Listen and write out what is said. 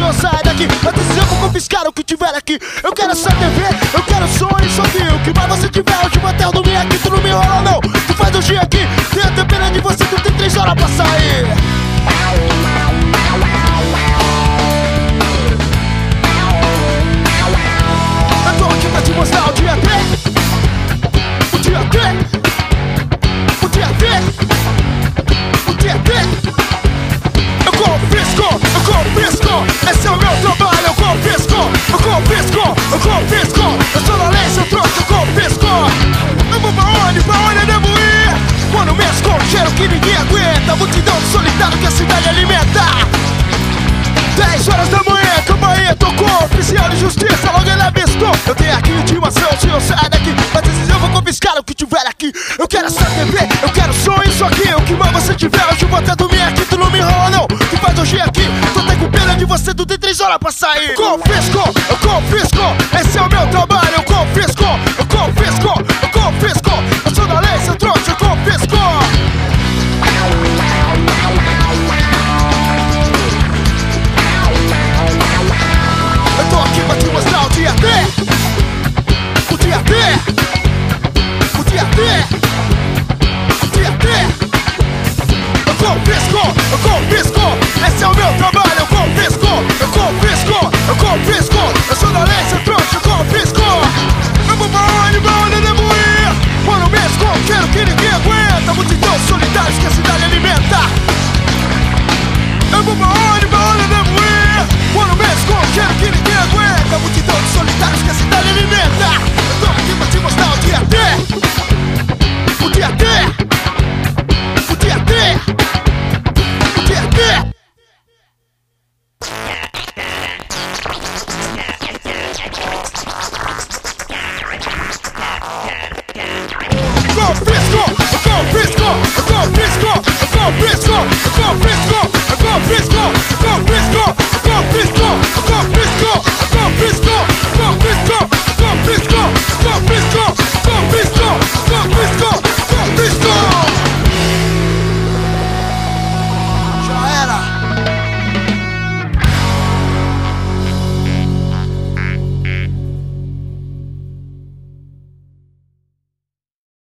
senhor sai daqui. Antes eu vou confiscar o que tiver aqui. Eu quero essa TV, eu quero som e só que o que mais você tiver. Hoje vou até eu dormir aqui, tu não me enrola não. Tu faz o dia aqui, tem até pena de você, tu tem 3 horas pra sair. Eu tô aqui pra te mostrar o dia D. O dia D. O dia D. O dia D. Eu confisco, esse é o meu trabalho, eu confisco. Eu sou da lei, se eu trouxe, eu confisco. Eu vou pra onde eu devo ir? Quando mesmo com o cheiro que ninguém aguenta, multidão solitário que a cidade alimenta. 10 horas da manhã, campainha tocou, oficial de justiça, logo ele avistou. Eu tenho aqui intimação, se eu sair daqui, antes eu vou confiscar o que tiver aqui. Eu quero essa TV, eu quero som, isso aqui. O que mais você tiver, hoje eu vou até dormir aqui, tu não me enrola não. Tu faz hoje aqui, tô até com pena de você, tu tem 3 horas pra sair. Confisco, esse é o meu trabalho, eu confisco. Eu sou da lei, se eu trouxe, eu confisco. Eu tô aqui pra te mostrar o dia D. O dia D. O dia D. O dia D. Eu confisco, esse é o meu trabalho, eu confisco. Eu sou da lei, se eu trouxe, eu confisco. Eu vou pra onde eu devo ir? Mano, mesmo com quero que ninguém aguenta, multidão solitários que a cidade